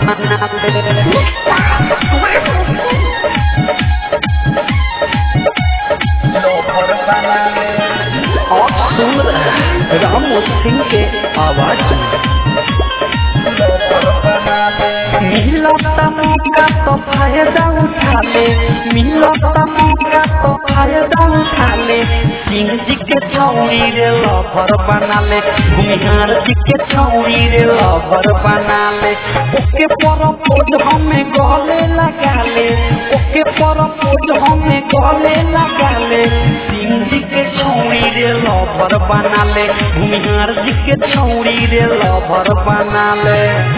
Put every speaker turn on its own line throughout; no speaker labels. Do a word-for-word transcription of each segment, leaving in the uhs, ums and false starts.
और सुन रामू सिंह के आवाज मिलता मौका तो फायदा उठा ले, मिलता मौका तो फायदा उठा ले। सिंह जी के छौरी रे लवर बना ले, भूमिहार जी के छौरी रे लवर बना ले। ओके परपोज हमें गले लगा ले, ओके परपोज हमें गले लगा ले। सिंह जी के छौरी रे लवर बना ले, भूमिहार जी के छौरी रे लवर बना ले।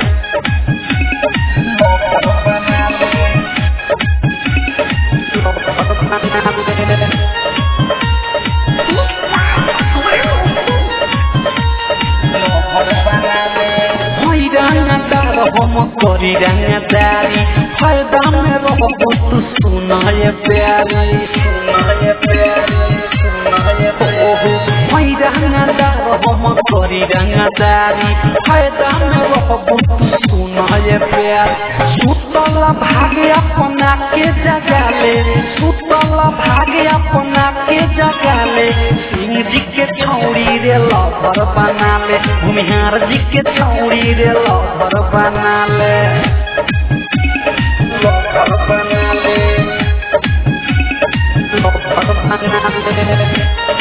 हम करी रंगदारी फायदा में रहो तू सुनाए प्यारी, सुनाए प्यारी, सुनाए ओहो रंगदार हम करी रंगदारी फायदा में रहो तू सुनाए प्यार। सुतला भागे अपना के जगा ले, सुतला भागे अपना के जगा ले। सिंह जी के छौरी रे लवर बना ले, भूमिहार जी के छौरी रे लवर बना ले, लवर बना ले, लवर बना ले।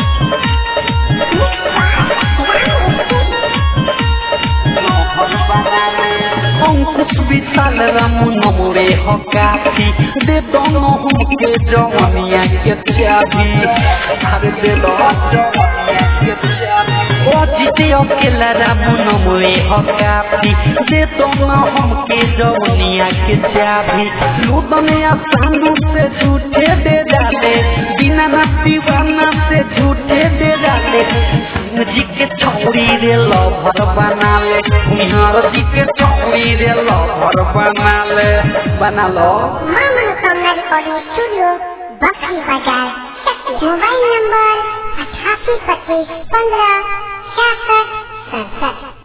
अंकुश विशाल रामू नमरे हो काफी, दे दोनों हमके जवानिया के चाबी, अरे दे दो जवानिया के चाबी। ओ जीते अकेला रामू नमरे हो काफी, दे दोनों हमके जवानिया के चाबी। लूटने आसानू से झूठे दे डाले, बिना ना दीवाना से झूठे दे डाले। सिंह जी के छौरी रे लवर बना ले, भूमिहार जी के छौरी रे लवर बना ले, बना लो।
मां मनोकामना रिकॉर्डिंग स्टूडियो बक्सी बाजार, मोबाइल नंबर अठासी पच्चीस पंद्रह छियासठ सड़सठ।